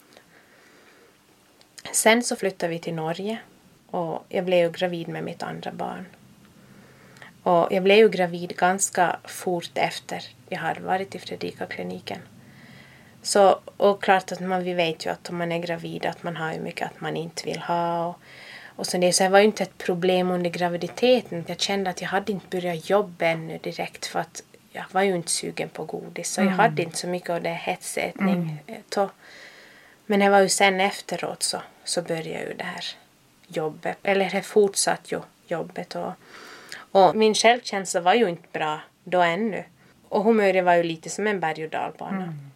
Sen så flyttade vi till Norge och jag blev ju gravid med mitt andra barn. Och jag blev ju gravid ganska fort efter jag hade varit i Fredrika-kliniken. Så, och klart att man, vi vet ju att om man är gravid att man har ju mycket att man inte vill ha. Och, och så det, så det var ju inte ett problem under graviditeten. Jag kände att jag hade inte börjat jobba ännu direkt för att jag var ju inte sugen på godis. Så mm. jag hade inte så mycket av det hetsätning. Mm. Men det var ju sen efteråt så, så började ju det här jobbet. Eller det fortsatt ju jobbet. Och, och min självkänsla var ju inte bra då ännu. Och humöret var ju lite som en berg- och dalbana. Mm.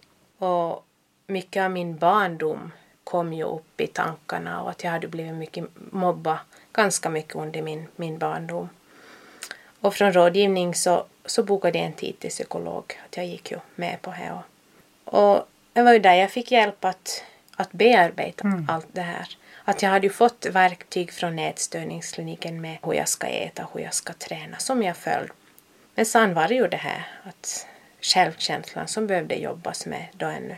Och mycket av min barndom kom ju upp i tankarna. Och att jag hade blivit mycket mobbad ganska mycket under min, min barndom. Och från rådgivning så, så bokade jag en tid till psykolog. Att jag gick ju med på det. Och, och det var ju där jag fick hjälp att, att bearbeta mm. allt det här. Att jag hade ju fått verktyg från nätstörningskliniken med hur jag ska äta, hur jag ska träna, som jag följde. Men sen var det ju det här att självkänslan som behövde jobbas med då ännu.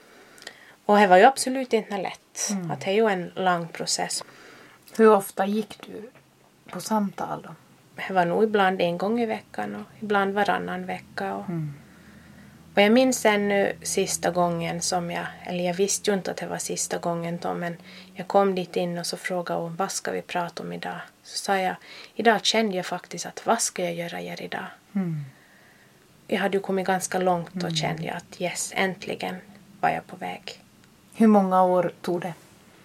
Och det var ju absolut inte lätt. Mm. Att det är ju en lång process. Hur ofta gick du på samtal då? Det var nog ibland en gång i veckan och ibland varannan vecka. Och, mm. och jag minns ännu sista gången som jag, eller jag visste ju inte att det var sista gången då, men jag kom dit in och så frågade hon, vad ska vi prata om idag? Så sa jag, idag kände jag faktiskt att vad ska jag göra er idag? Mm. Jag hade ju kommit ganska långt och mm. kände jag att yes, äntligen var jag på väg. Hur många år tog det?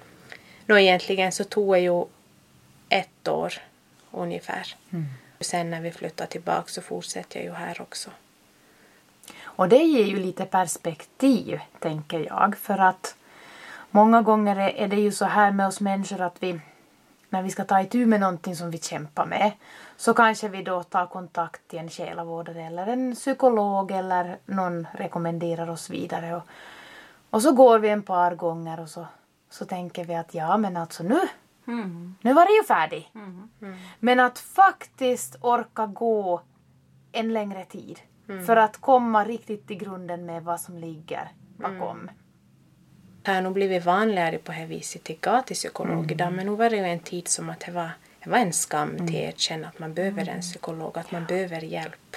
Nå, egentligen så tog jag ju ett år ungefär. Mm. Sen när vi flyttar tillbaka så fortsätter jag ju här också. Och det ger ju lite perspektiv, tänker jag. För att många gånger är det ju så här med oss människor att vi, när vi ska ta itu med någonting som vi kämpar med, så kanske vi då tar kontakt till en själavårdare eller en psykolog eller någon rekommenderar oss vidare. Och, och så går vi en par gånger och så, så tänker vi att ja, men alltså nu, mm. nu var det ju färdig. Mm. Mm. Men att faktiskt orka gå en längre tid. Mm. För att komma riktigt till grunden med vad som ligger bakom. Mm. Det har nog blivit vanligare på det viset att gå till psykolog mm. idag. Men nu var det ju en tid som att det var, det var en skam mm. till att känna att man behöver mm. en psykolog. Att man ja. behöver hjälp.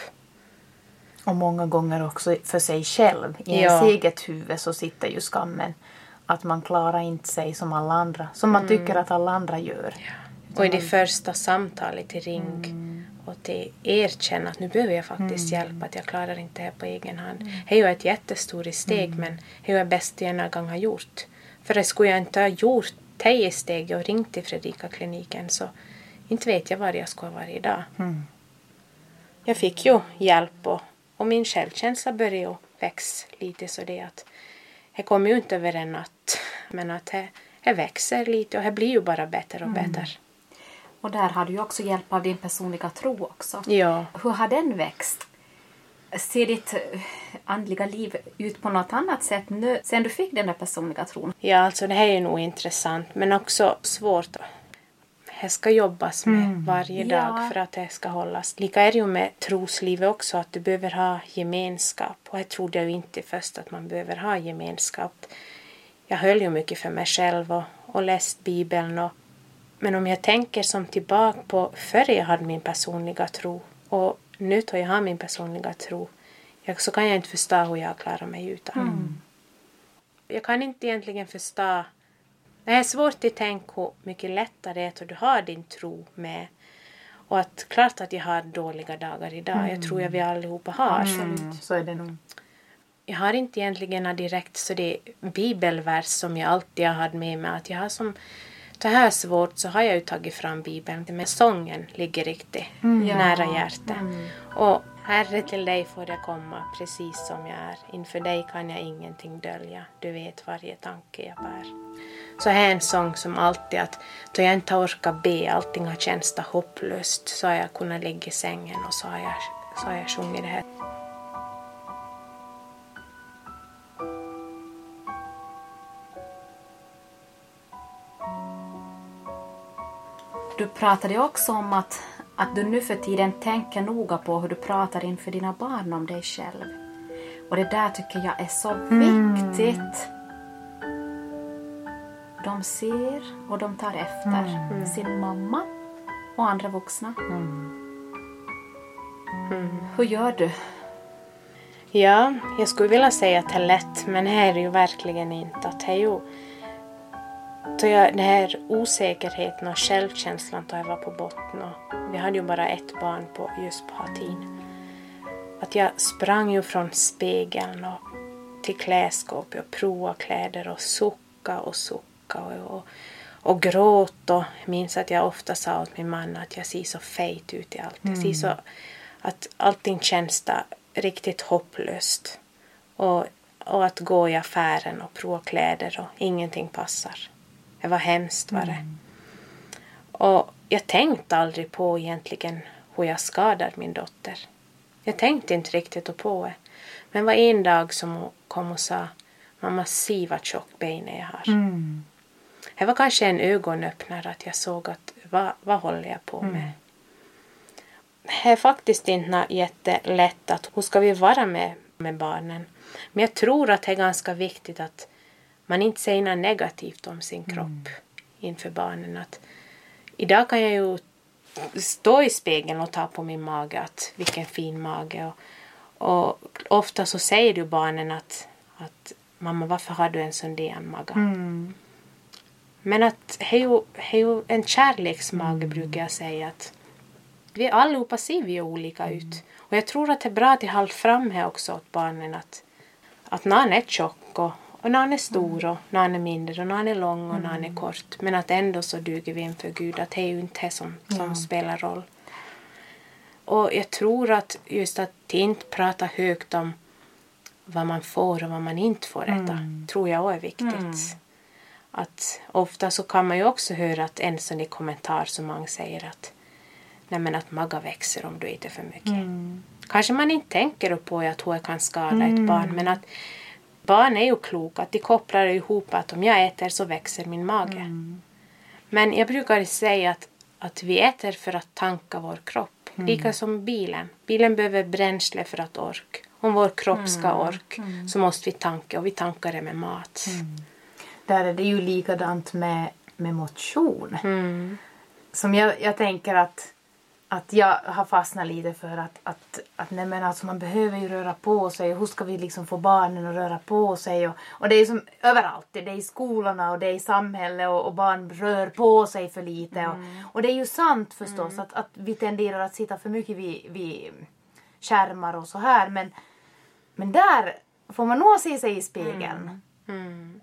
Och många gånger också för sig själv. I ja. ens eget huvud så sitter ju skammen. Att man klarar inte sig som alla andra. Som man mm. tycker att alla andra gör. Ja. Och i det första samtalet till ring. Mm. Och till erkänna att nu behöver jag faktiskt mm. hjälp. Att jag klarar inte det här på egen hand. Mm. Det är ju ett jättestort steg. Mm. Men det är ju bäst jag en gång har gjort. För det skulle jag inte ha gjort tio steg och ringt till Fredrika-kliniken. Så inte vet jag var jag skulle ha varit idag. Mm. Jag fick ju hjälp. Och, och min självkänsla började ju växa lite. Så det att det kommer ju inte över en natt. Men att det, det växer lite. Och det blir ju bara bättre och mm. bättre. Och där har du ju också hjälp av din personliga tro också. Ja. Hur har den växt? Ser ditt andliga liv ut på något annat sätt nu sen du fick den där personliga tron? Ja, alltså det här är nog intressant men också svårt. Det ska jobbas med mm. varje dag ja. för att det ska hållas. Lika är det ju med troslivet också att du behöver ha gemenskap. Och jag trodde ju inte först att man behöver ha gemenskap. Jag höll ju mycket för mig själv och, och läst Bibeln och men om jag tänker som tillbaka på förr jag hade min personliga tro och nu då jag har min personliga tro så kan jag inte förstå hur jag klarar mig utan. Mm. Jag kan inte egentligen förstå. Det är svårt att tänka hur mycket lättare det är att du har din tro med. Och att klart att jag har dåliga dagar idag. Mm. Jag tror jag vi allihopa har. Mm. Så är det nog. Jag har inte egentligen en direkt så det bibelvers som jag alltid har haft med mig. Att jag har som det här är svårt så har jag ju tagit fram Bibeln. Men sången ligger riktigt mm. nära hjärtat. Mm. Och Herre, till dig får jag komma precis som jag är. Inför dig kan jag ingenting dölja. Du vet varje tanke jag bär. Så här är en sång som alltid att då jag inte orkar be, allting har känts hopplöst. Så har jag kunnat ligga i sängen och så har jag, så har jag sjungit det här. Du pratade också om att, att du nu för tiden tänker noga på hur du pratar inför dina barn om dig själv. Och det där tycker jag är så mm. viktigt. De ser och de tar efter mm. sin mamma och andra vuxna. Mm. Mm. Hur gör du? Ja, jag skulle vilja säga att det är lätt, men det är ju verkligen inte. Att det är ju då jag, den här osäkerheten och självkänslan då jag var på botten. Och vi hade ju bara ett barn på just på Hatin. att jag sprang ju från spegeln och till klädskåpet och provade kläder och sucka och sucka och, och, och gråt. Och jag minns att jag ofta sa åt min man att jag ser så fejt ut i allt. Mm. Jag ser så att allting känns där riktigt hopplöst. Och, och att gå i affären och prova kläder och ingenting passar. Det var hemskt var det. Mm. Och jag tänkte aldrig på egentligen hur jag skadade min dotter. Jag tänkte inte riktigt på det. Men var en dag som hon kom och sa, mamma, se vad tjock benen jag har. Mm. Det var kanske en ögonöppnare att jag såg att vad, vad håller jag på med. Mm. Det är faktiskt inte jättelätt att hur ska vi vara med, med barnen. Men jag tror att det är ganska viktigt att man inte säger något negativt om sin kropp mm. inför barnen. Att idag kan jag ju stå i spegeln och ta på min mage att vilken fin mage. Och, och ofta så säger du barnen att, att mamma, varför har du en sån där mage? Mm. Men att det är ju, det är ju en kärleksmage mm. brukar jag säga. Att vi allihopa ser vi olika mm. ut. Och jag tror att det är bra att jag håller fram här också åt barnen att, att när han är tjock och, och när han är stor och när han är mindre och när han är lång och när han är kort. Men att ändå så duger vi inför Gud. Att det är ju inte det som, som ja. spelar roll. Och jag tror att just att inte prata högt om vad man får och vad man inte får äta. Mm. Tror jag är viktigt. Mm. Att ofta så kan man ju också höra att en sån i kommentar som man säger att nej men att maga växer om du äter för mycket. Mm. Kanske man inte tänker på att hur jag kan skada mm. ett barn. Men att barn är ju kloka. Att de kopplar ihop att om jag äter så växer min mage. Mm. Men jag brukar säga att, att vi äter för att tanka vår kropp. Mm. Lika som bilen. Bilen behöver bränsle för att orka. Om vår kropp ska Mm. orka mm. så måste vi tanka. Och vi tankar det med mat. Mm. Där är det ju likadant med, med motion. Mm. Som jag, jag tänker att Att jag har fastnat lite för att, att, att nej men alltså man behöver ju röra på sig. Hur ska vi liksom få barnen att röra på sig? Och, och det är som överallt. Det är i skolorna och det är i samhället. Och, och barn rör på sig för lite. Mm. Och, och det är ju sant förstås. Mm. Att, att vi tenderar att sitta för mycket vid, vid skärmar och så här. Men, men där får man nog se sig i spegeln. Mm. Mm.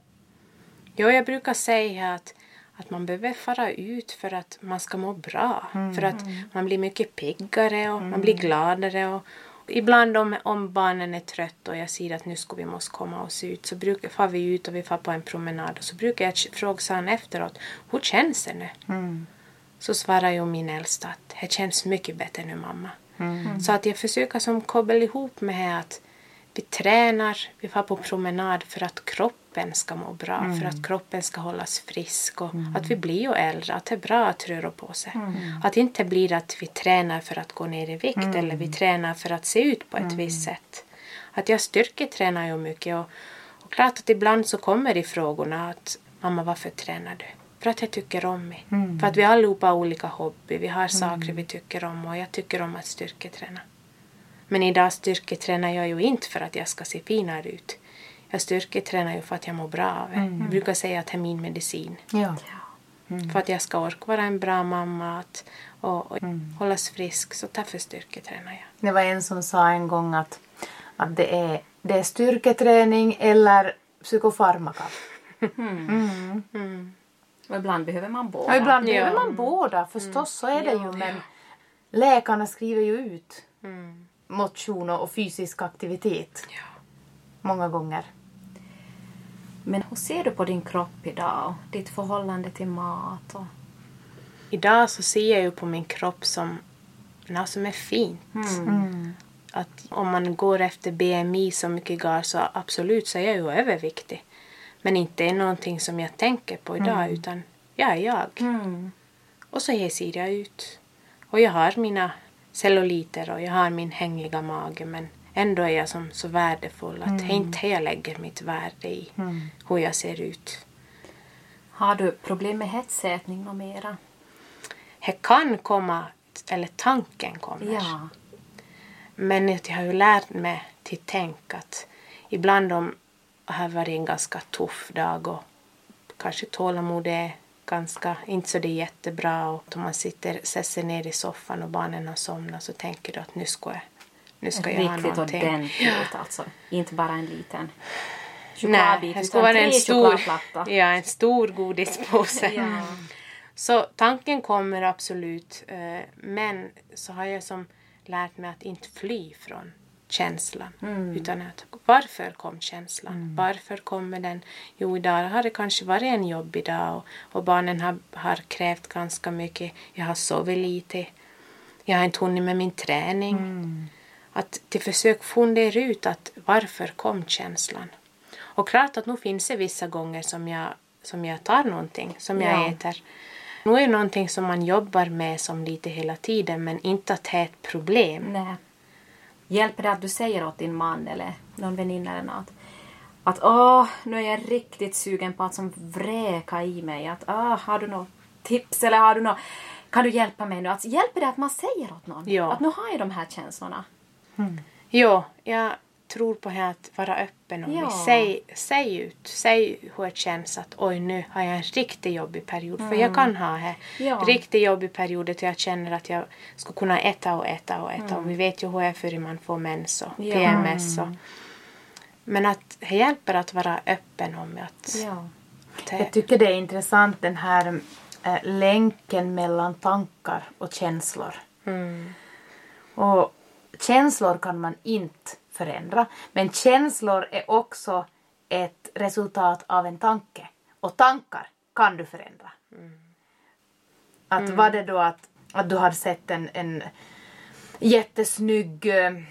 Jo, jag brukar säga att Att man behöver fara ut för att man ska må bra. Mm. För att man blir mycket piggare och mm. man blir gladare. Och, och ibland om, om barnen är trött och jag säger att nu ska vi måste komma oss ut. Så brukar far vi ut och vi far på en promenad. Och så brukar jag fråga han efteråt. Hur känns det nu? Mm. Så svarar ju min äldsta att det känns mycket bättre nu mamma. Mm. Så att jag försöker som koppla ihop med att vi tränar, vi får på promenad för att kroppen ska må bra. Mm. För att kroppen ska hållas frisk. Och mm. att vi blir ju äldre. Att det är bra att röra på sig. Mm. Att det inte blir att vi tränar för att gå ner i vikt. Mm. Eller vi tränar för att se ut på ett mm. visst sätt. Att jag styrketränar ju mycket. Och, och klart att ibland så kommer i frågorna att mamma, varför tränar du? För att jag tycker om mig. Mm. För att vi allihopa har olika hobby. Vi har saker mm. vi tycker om. Och jag tycker om att styrketräna. Men idag styrketränar jag ju inte för att jag ska se finare ut. Jag styrketränar ju för att jag mår bra av det. Mm. Jag brukar säga att det är min medicin. Ja. Mm. För att jag ska orka vara en bra mamma att, och, och mm. hållas frisk. Så därför styrketränar jag. Det var en som sa en gång att, att det, är, det är styrketräning eller psykofarmaka. Mm. Mm. Mm. Och ibland behöver man båda. Och ibland ja. behöver man båda. Förstås mm. så är det ja. ju. Men läkarna skriver ju ut mm. motion och fysisk aktivitet. Ja. Många gånger. Men hur ser du på din kropp idag? Ditt förhållande till mat? Och... Idag så ser jag ju på min kropp som något som är fint. Mm. Mm. Att om man går efter B M I så mycket gar så absolut så är jag ju överviktig. Men inte är någonting som jag tänker på idag mm. utan jag är jag. Mm. Och så här ser jag ut. Och jag har mina celluliter och jag har min hängiga mage men ändå är jag som så värdefull att mm. det är inte jag lägger mitt värde i mm. hur jag ser ut. Har du problem med hetsätning och mera? Det kan komma, eller tanken kommer. Ja. Men jag har ju lärt mig till tänk att ibland om det har varit en ganska tuff dag och kanske tålamod är ganska, inte så det är jättebra och om man sitter, sätter ner i soffan och barnen har somnat så tänker du att nu ska jag nu ska jag ha Riktigt någonting. ordentligt alltså. Inte bara en liten Nej, chokladbit det utan skulle vara tre en stor, chokladplatta. ja, en stor godispåse. Ja. Så tanken kommer absolut. eh, Men så har jag som lärt mig att inte fly från känslan. Mm. Utan att varför kom känslan? Mm. Varför kommer den? Jo, idag har det kanske varit en jobbig dag. Och, och barnen har, har krävt ganska mycket. Jag har sovit lite. Jag har inte hunnit med min träning. Mm. Att till försök fundera ut att varför kom känslan? Och klart att nu finns det vissa gånger som jag, som jag tar någonting. Som jag Ja. äter. Nu är det någonting som man jobbar med som lite hela tiden. Men inte att det är ett problem. Nej. Hjälper det att du säger åt din man eller någon väninna eller något? Att åh, nu är jag riktigt sugen på att som vräka i mig. Att åh, har du något tips eller har du något... Kan du hjälpa mig nu? Alltså, hjälper det att man säger åt någon? Ja. Att nu har jag de här känslorna. Mm. Jo, jag tror på här att vara öppen om Ja. det. Säg, säg ut. Säg hur det känns att oj, nu har jag en riktigt jobbig period. Mm. För jag kan ha här Ja. riktigt jobbig period där jag känner att jag ska kunna äta och äta och äta. Mm. Och vi vet ju hur det är för man får mens och Ja. P M S. Och. Men att det hjälper att vara öppen om att... Ja. att det, Jag tycker det är intressant den här äh, länken mellan tankar och känslor. mm, Och känslor kan man inte förändra. Men känslor är också ett resultat av en tanke. Och tankar kan du förändra. Mm. Att mm. var det då att, att du hade sett en, en jättesnygg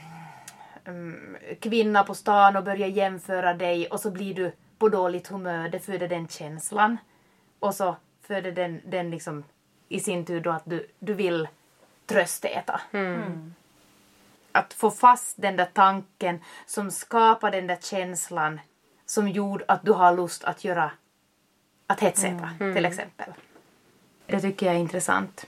um, kvinna på stan och börjar jämföra dig. Och så blir du på dåligt humör. Det föder den känslan. Och så föder den, den liksom i sin tur då att du, du vill tröstäta. mm. Mm. Att få fast den där tanken som skapar den där känslan som gjorde att du har lust att göra att hetsäta Mm. till exempel. Det tycker jag är intressant.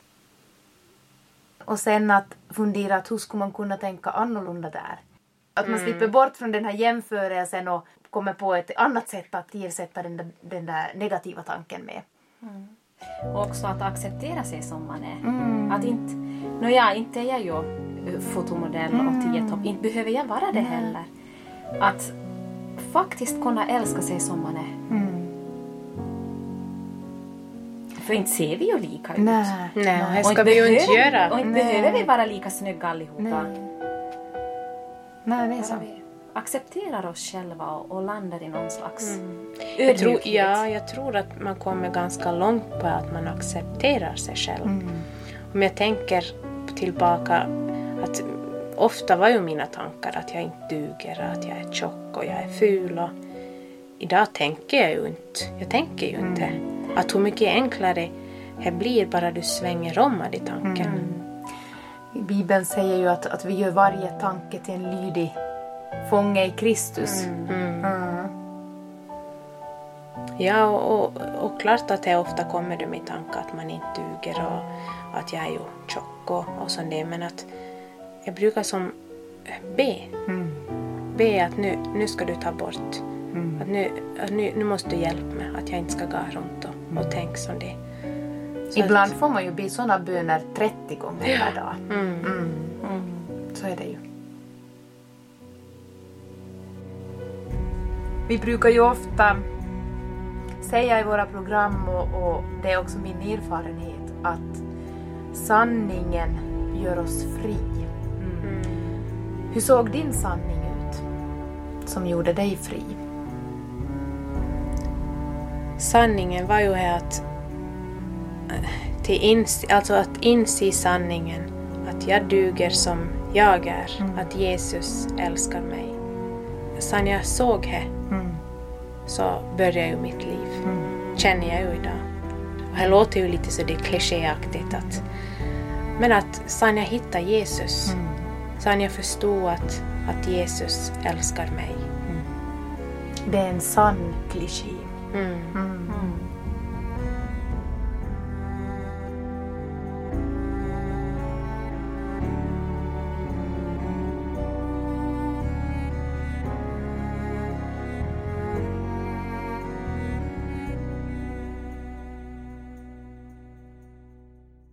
Och sen att fundera att hur skulle man kunna tänka annorlunda där. Att man Mm. slipper bort från den här jämförelsen och kommer på ett annat sätt att ersätta den där, den där negativa tanken med. Mm. Och också att acceptera sig som man är. Mm. Att inte... No, ja, inte är jag ju fotomodell och tio-topp. Inte behöver jag vara det heller. Att faktiskt kunna älska sig som man är. Mm. För inte ser vi ju lika ut. Nej. Nej, och det Och ska vi ju inte behöver- göra. Och inte Nej. behöver vi vara lika snygga allihopa. Nej. Nej, det är Bara så. vi accepterar oss själva och, och landar i någon slags Jag tror, ödmjukhet. ja, jag tror att man kommer ganska långt på att man accepterar sig själv. Mm. Om jag tänker tillbaka att ofta var ju mina tankar att jag inte duger, att jag är tjock och jag är ful. Och idag tänker jag ju inte. Jag tänker ju inte. Att hur mycket enklare det blir bara du svänger om i tanken. Mm. Bibeln säger ju att, att vi gör varje tanke till en lydig fånge i Kristus. Mm. Mm. Ja, och, och, och klart att det ofta kommer det med tankar att man inte duger och att jag är ju tjock och, och sånt det. Men att jag brukar som be. Mm. Be att nu, nu ska du ta bort. Mm. Att nu, att nu, nu måste du hjälpa mig att jag inte ska gå runt och, och tänka som det. Så Ibland att, får man ju be sådana böner trettio gånger per dag. mm, Mm. Mm. Så är det ju. Vi brukar ju ofta säga i våra program och, och det är också min erfarenhet att sanningen gör oss fri. mm. Hur såg din sanning ut som gjorde dig fri? Sanningen var ju här att till ins, alltså att inse sanningen att jag duger som jag är, Mm. att Jesus älskar mig. Sen jag såg det Mm. så började ju mitt liv. Mm. Känner jag ju idag. Och det låter ju lite så det klichéaktigt att men att sen jag hittade Jesus, Mm. sen jag förstod att, att Jesus älskar mig. Det är en sann kliché. Mm. Mm. Mm.